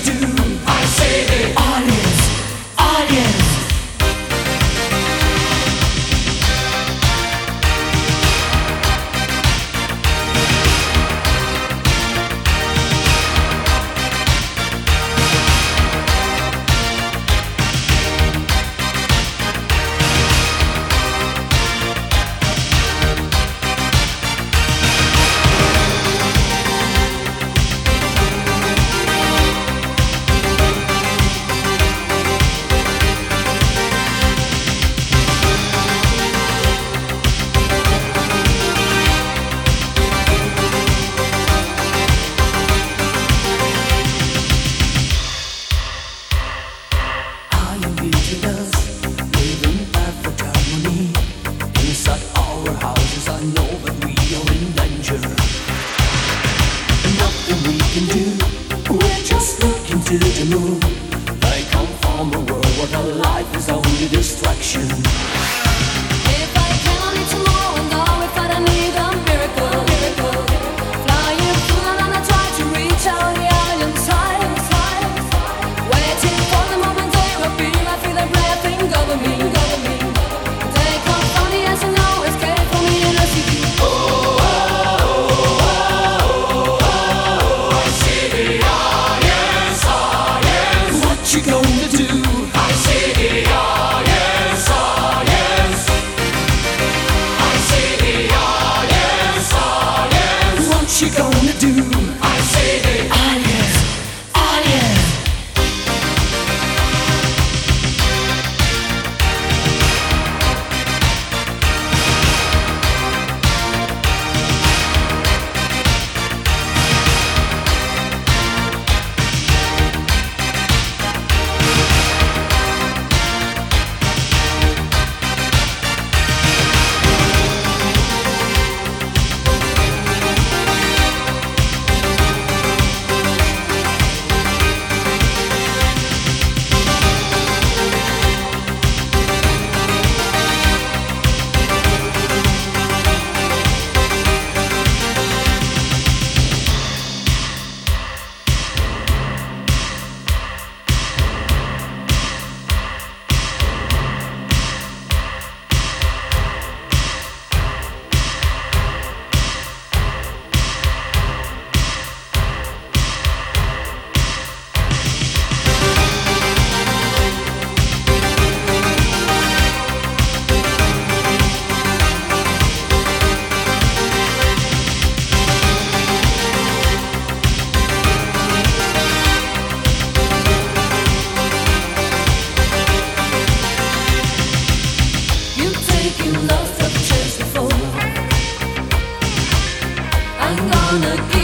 do? I say the audience, audience. To the moon, I come from a world where life is only distraction. If I can only tomorrow and go without I need a miracle, miracle. Flying through and I try to reach out the island side, waiting for the moment they will be. I feel the breath over me, over me. They come from the answer, no escape from me in a city. What you gonna do? I say the audience, audience. I say the audience, audience. What you gonna do? I say the audience, audience. You lost the chance before. I'm gonna give